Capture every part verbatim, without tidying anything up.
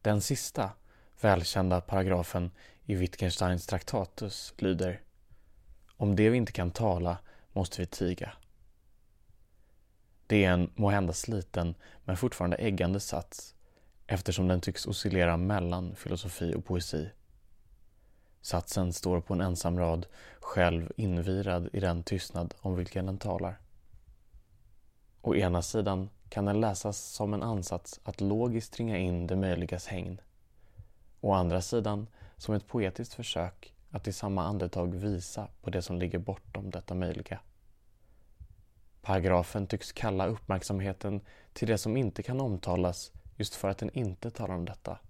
Den sista, välkända paragrafen i Wittgensteins Traktatus lyder: om det vi inte kan tala måste vi tiga. Det är en måhända sliten men fortfarande äggande sats, eftersom den tycks oscillera mellan filosofi och poesi. Satsen står på en ensam rad, själv invirad i den tystnad om vilken den talar. Å ena sidan kan den läsas som en ansats att logiskt ringa in det möjligas hägn. Å andra sidan som ett poetiskt försök att i samma andetag visa på det som ligger bortom detta möjliga. Paragrafen tycks kalla uppmärksamheten till det som inte kan omtalas just för att den inte talar om detta.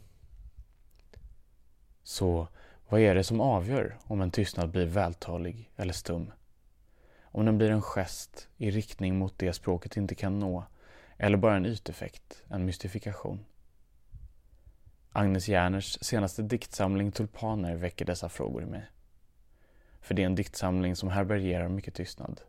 Så vad är det som avgör om en tystnad blir vältalig eller stum? Om den blir en gest i riktning mot det språket inte kan nå, eller bara en yteffekt, en mystifikation? Agnes Järners senaste diktsamling Tulpaner väcker dessa frågor i mig. För det är en diktsamling som härbärgerar mycket tystnad.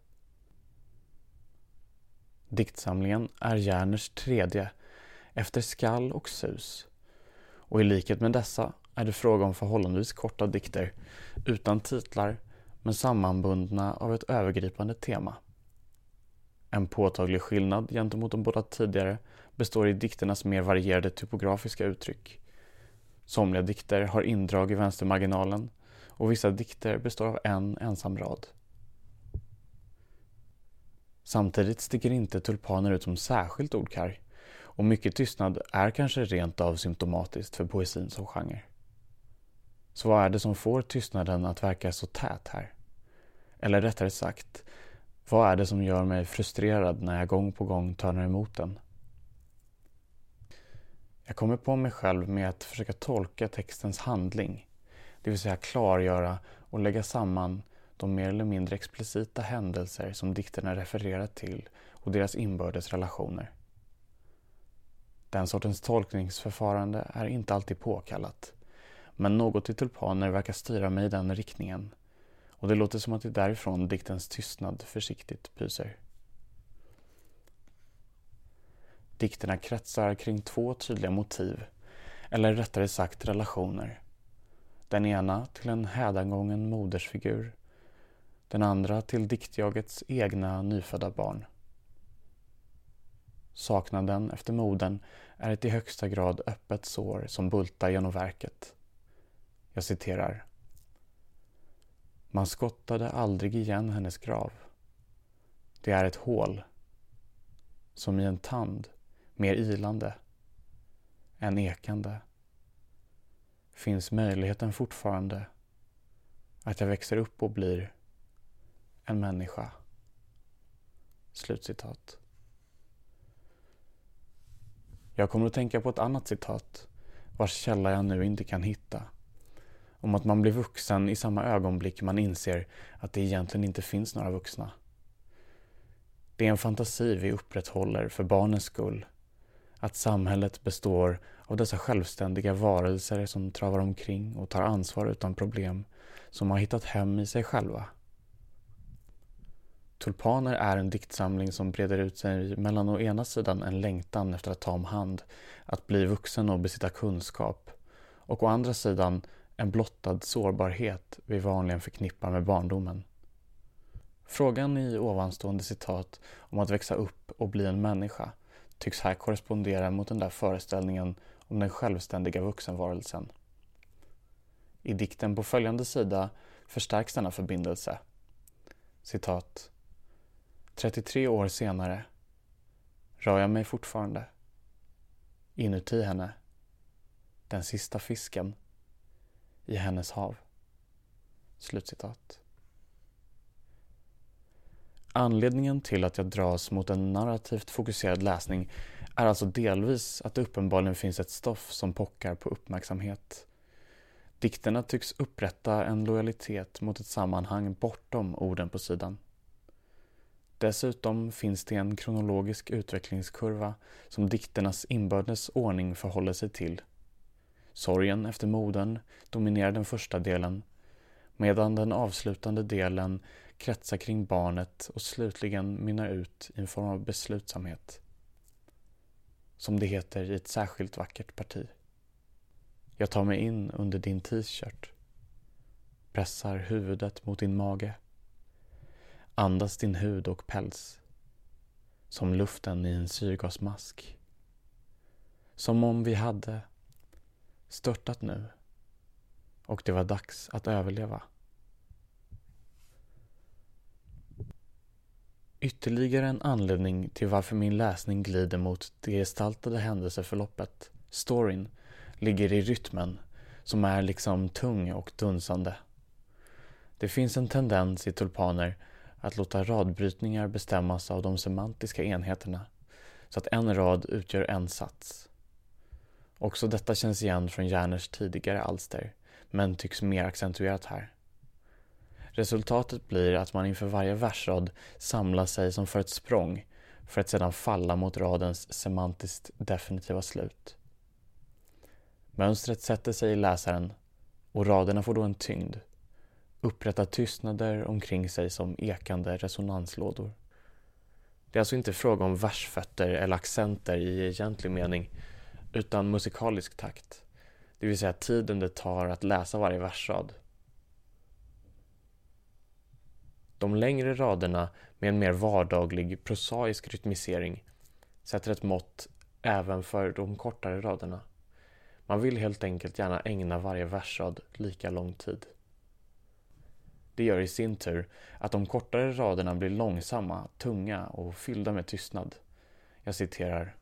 Diktsamlingen är Järners tredje, efter Skall och Sus. Och i likhet med dessa är det fråga om förhållandevis korta dikter, utan titlar, men sammanbundna av ett övergripande tema. En påtaglig skillnad gentemot de båda tidigare består i dikternas mer varierade typografiska uttryck. Somliga dikter har indrag i vänstermarginalen och vissa dikter består av en ensam rad. Samtidigt sticker inte Tulpaner ut som särskilt ordkarg, och mycket tystnad är kanske rent av symptomatiskt för poesin som genre. Så vad är det som får tystnaden att verka så tät här? Eller rättare sagt, vad är det som gör mig frustrerad när jag gång på gång törnar emot den? Jag kommer på mig själv med att försöka tolka textens handling, det vill säga klargöra och lägga samman de mer eller mindre explicita händelser som dikterna refererar till och deras inbördes relationer. Den sortens tolkningsförfarande är inte alltid påkallat, men något i Tulpaner verkar styra mig i den riktningen, och det låter som att det är därifrån diktens tystnad försiktigt pyser. Dikterna kretsar kring två tydliga motiv, eller rättare sagt relationer. Den ena till en hädangången modersfigur, den andra till diktjagets egna nyfödda barn. Saknaden efter modern är ett i högsta grad öppet sår som bultar genom verket. Jag citerar: man skottade aldrig igen hennes grav. Det är ett hål, som i en tand, mer ilande, än ekande. Finns möjligheten fortfarande att jag växer upp och blir en människa. Slutcitat. Jag kommer att tänka på ett annat citat, vars källa jag nu inte kan hitta, om att man blir vuxen i samma ögonblick man inser att det egentligen inte finns några vuxna. Det är en fantasi vi upprätthåller för barnens skull, att samhället består av dessa självständiga varelser som travar omkring och tar ansvar utan problem, som har hittat hem i sig själva. Tulpaner är en diktsamling som breder ut sig mellan å ena sidan en längtan efter att ta om hand, att bli vuxen och besitta kunskap, och å andra sidan en blottad sårbarhet vi vanligen förknippar med barndomen. Frågan i ovanstående citat om att växa upp och bli en människa tycks här korrespondera mot den där föreställningen om den självständiga vuxenvarelsen. I dikten på följande sida förstärks denna förbindelse. Citat: trettiotre år senare rör jag mig fortfarande inuti henne, den sista fisken i hennes hav. Slutcitat. Anledningen till att jag dras mot en narrativt fokuserad läsning är alltså delvis att det uppenbarligen finns ett stoff som pockar på uppmärksamhet. Dikterna tycks upprätta en lojalitet mot ett sammanhang bortom orden på sidan. Dessutom finns det en kronologisk utvecklingskurva som dikternas inbördes ordning förhåller sig till. Sorgen efter modern dominerar den första delen, medan den avslutande delen kretsar kring barnet och slutligen mynnar ut i en form av beslutsamhet. Som det heter i ett särskilt vackert parti. Jag tar mig in under din t-shirt. Pressar huvudet mot din mage. Andas din hud och päls. Som luften i en syrgasmask. Som om vi hade störtat nu. Och det var dags att överleva. Ytterligare en anledning till varför min läsning glider mot det gestaltade händelseförloppet, storyn, ligger i rytmen som är liksom tung och dunsande. Det finns en tendens i tulpaner att låta radbrytningar bestämmas av de semantiska enheterna så att en rad utgör en sats. Också detta känns igen från Järners tidigare alster, men tycks mer accentuerat här. Resultatet blir att man inför varje versrad samlar sig som för ett språng för att sedan falla mot radens semantiskt definitiva slut. Mönstret sätter sig i läsaren och raderna får då en tyngd, upprättar tystnader omkring sig som ekande resonanslådor. Det är alltså inte fråga om versfötter eller accenter i egentlig mening, utan musikalisk takt, det vill säga tiden det tar att läsa varje versrad. De längre raderna med en mer vardaglig prosaisk rytmisering sätter ett mått även för de kortare raderna. Man vill helt enkelt gärna ägna varje versrad lika lång tid. Det gör i sin tur att de kortare raderna blir långsamma, tunga och fyllda med tystnad. Jag citerar: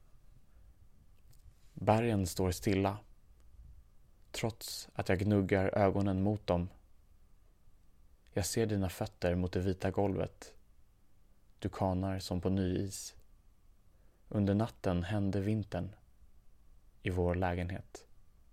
Bergen står stilla, trots att jag gnuggar ögonen mot dem. Jag ser dina fötter mot det vita golvet. Du kanar som på ny is. Under natten hände vintern i vår lägenhet.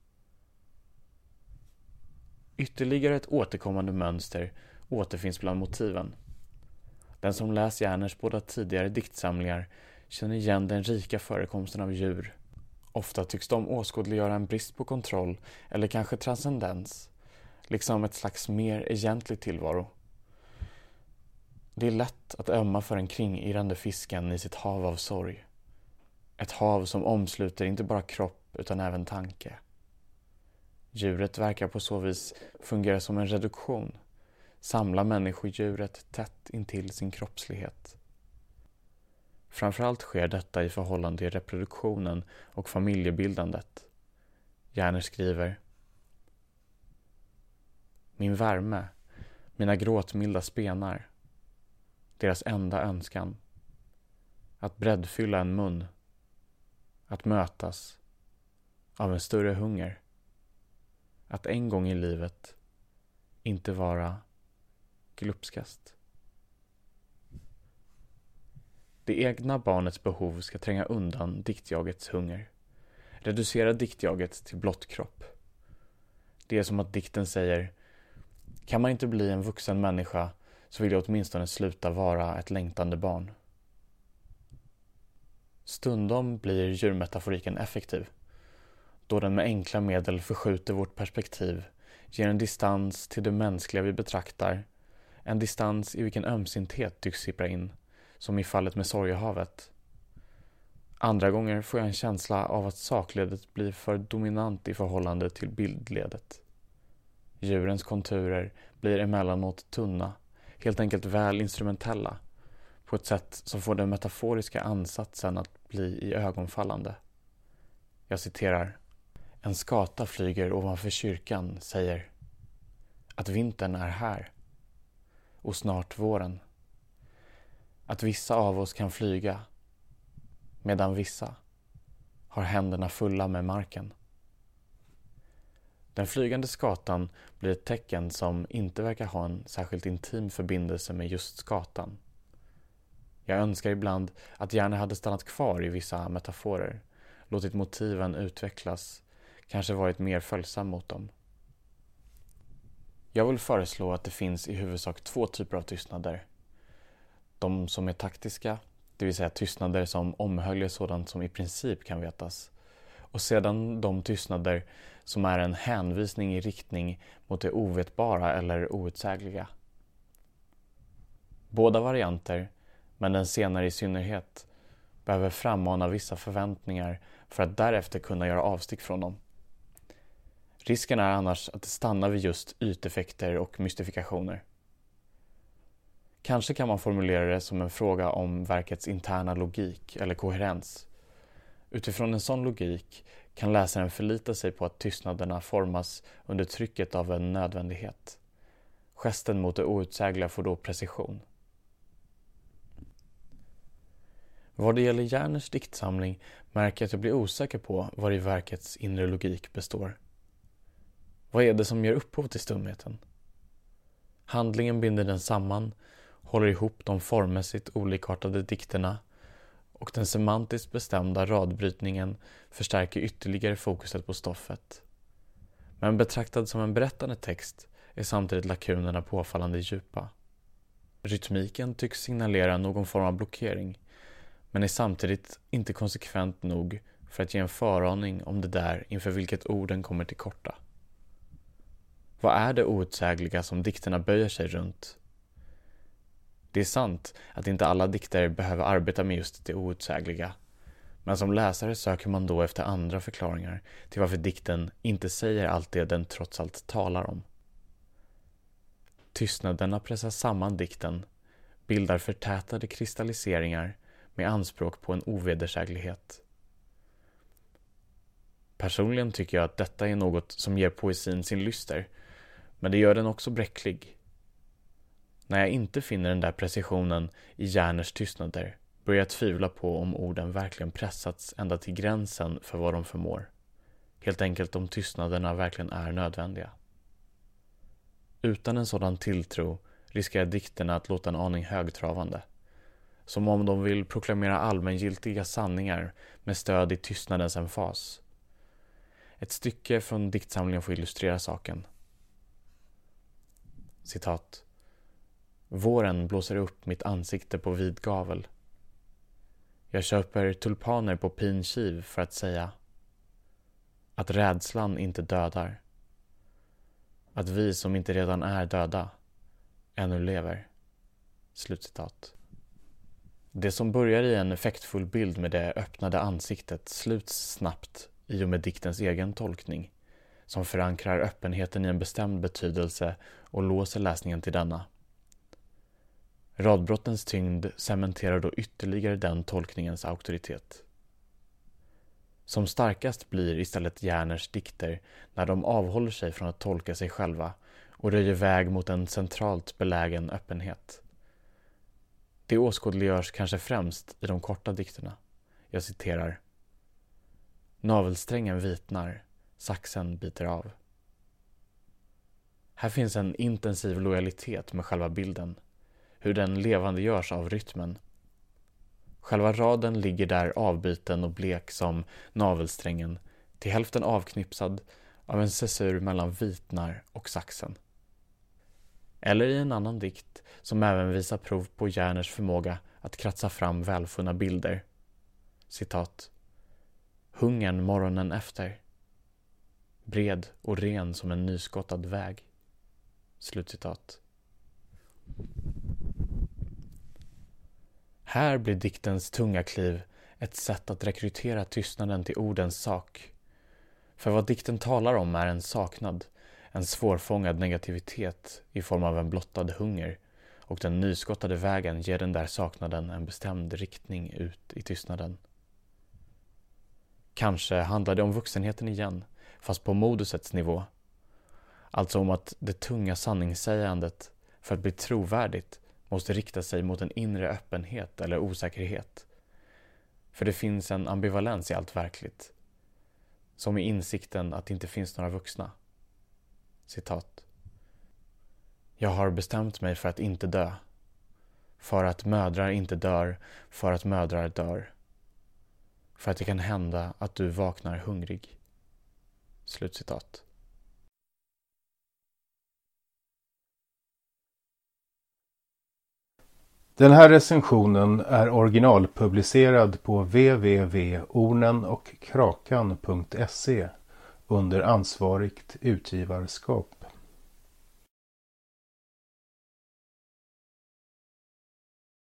Ytterligare ett återkommande mönster återfinns bland motiven. Den som läst Järners båda tidigare diktsamlingar känner igen den rika förekomsten av djur. Ofta tycks de åskådliggöra en brist på kontroll eller kanske transcendens, liksom ett slags mer egentlig tillvaro. Det är lätt att ömma för den kringirrande fisken i sitt hav av sorg. Ett hav som omsluter inte bara kropp utan även tanke. Djuret verkar på så vis fungera som en reduktion, samla människodjuret tätt intill sin kroppslighet. Framförallt sker detta i förhållande till reproduktionen och familjebildandet. Järner skriver: Min värme, mina gråtmilda spenar, deras enda önskan, att breddfylla en mun, att mötas av en större hunger, att en gång i livet inte vara glupskast. Det egna barnets behov ska tränga undan diktjagets hunger, reducera diktjaget till blott kropp. Det är som att dikten säger: kan man inte bli en vuxen människa så vill jag åtminstone sluta vara ett längtande barn. Stundom blir djurmetaforiken effektiv, då den med enkla medel förskjuter vårt perspektiv, ger en distans till det mänskliga vi betraktar, en distans i vilken ömsinthet tycks sippra in, som i fallet med Sorgehavet. Andra gånger får jag en känsla av att sakledet blir för dominant i förhållande till bildledet. Djurens konturer blir emellanåt tunna, helt enkelt väl instrumentella, på ett sätt som får den metaforiska ansatsen att bli i ögonfallande. Jag citerar: En skata flyger ovanför kyrkan, säger att vintern är här och snart våren. Att vissa av oss kan flyga, medan vissa har händerna fulla med marken. Den flygande skatan blir ett tecken som inte verkar ha en särskilt intim förbindelse med just skatan. Jag önskar ibland att Järner hade stannat kvar i vissa metaforer, låtit motiven utvecklas, kanske varit mer följsam mot dem. Jag vill föreslå att det finns i huvudsak två typer av tystnader. De som är taktiska, det vill säga tystnader som omhöljer sådant som i princip kan vetas. Och sedan de tystnader som är en hänvisning i riktning mot det ovetbara eller outsägliga. Båda varianter, men den senare i synnerhet, behöver frammana vissa förväntningar för att därefter kunna göra avstick från dem. Risken är annars att det stannar vid just yteffekter och mystifikationer. Kanske kan man formulera det som en fråga om verkets interna logik eller koherens. Utifrån en sån logik kan läsaren förlita sig på att tystnaderna formas under trycket av en nödvändighet. Gesten mot det outsägliga får då precision. Vad det gäller Järners diktsamling märker jag att jag blir osäker på vad i verkets inre logik består. Vad är det som ger upphov till stumheten? Handlingen binder den samman, håller ihop de formmässigt olikartade dikterna och den semantiskt bestämda radbrytningen förstärker ytterligare fokuset på stoffet. Men betraktad som en berättande text är samtidigt lakunerna påfallande djupa. Rytmiken tycks signalera någon form av blockering, men är samtidigt inte konsekvent nog för att ge en föraning om det där inför vilket orden kommer till korta. Vad är det outsägliga som dikterna böjer sig runt? Det är sant att inte alla dikter behöver arbeta med just det outsägliga, men som läsare söker man då efter andra förklaringar till varför dikten inte säger allt det den trots allt talar om. Tystnaderna pressar samman dikten, bildar förtätade kristalliseringar med anspråk på en ovedersäglighet. Personligen tycker jag att detta är något som ger poesin sin lyster, men det gör den också bräcklig. När jag inte finner den där precisionen i Järners tystnader börjar jag tvivla på om orden verkligen pressats ända till gränsen för vad de förmår. Helt enkelt om tystnaderna verkligen är nödvändiga. Utan en sådan tilltro riskerar dikterna att låta en aning högtravande. Som om de vill proklamera allmängiltiga sanningar med stöd i tystnadens emfas. Ett stycke från diktsamlingen får illustrera saken. Citat. Våren blåser upp mitt ansikte på vid gavel. Jag köper tulpaner på pinkiv för att säga att rädslan inte dödar. Att vi som inte redan är döda ännu lever. Slutcitat. Det som börjar i en effektfull bild med det öppnade ansiktet sluts snabbt i och med diktens egen tolkning, som förankrar öppenheten i en bestämd betydelse och låser läsningen till denna. Radbrottens tyngd cementerar då ytterligare den tolkningens auktoritet. Som starkast blir istället Järners dikter när de avhåller sig från att tolka sig själva och röjer väg mot en centralt belägen öppenhet. Det åskådliggörs kanske främst i de korta dikterna. Jag citerar. Navelsträngen vitnar, saxen biter av. Här finns en intensiv lojalitet med själva bilden, hur den levande görs av rytmen. Själva raden ligger där avbiten och blek som navelsträngen, till hälften avknipsad av en cesur mellan vitnar och saxen. Eller i en annan dikt som även visar prov på Järners förmåga att kratsa fram välfunna bilder. Citat. Hungern morgonen efter. Bred och ren som en nyskottad väg. Slutcitat. Här blir diktens tunga kliv ett sätt att rekrytera tystnaden till ordens sak. För vad dikten talar om är en saknad, en svårfångad negativitet i form av en blottad hunger, och den nyskottade vägen ger den där saknaden en bestämd riktning ut i tystnaden. Kanske handlar det om vuxenheten igen, fast på modusets nivå. Alltså om att det tunga sanningssägandet, för att bli trovärdigt, måste rikta sig mot en inre öppenhet eller osäkerhet. För det finns en ambivalens i allt verkligt. Som i insikten att det inte finns några vuxna. Citat. Jag har bestämt mig för att inte dö. För att mödrar inte dör, för att mödrar dör. För att det kan hända att du vaknar hungrig. Slutcitat. Den här recensionen är originalpublicerad på w w w punkt ornen och krakan punkt se under ansvarigt utgivarskap.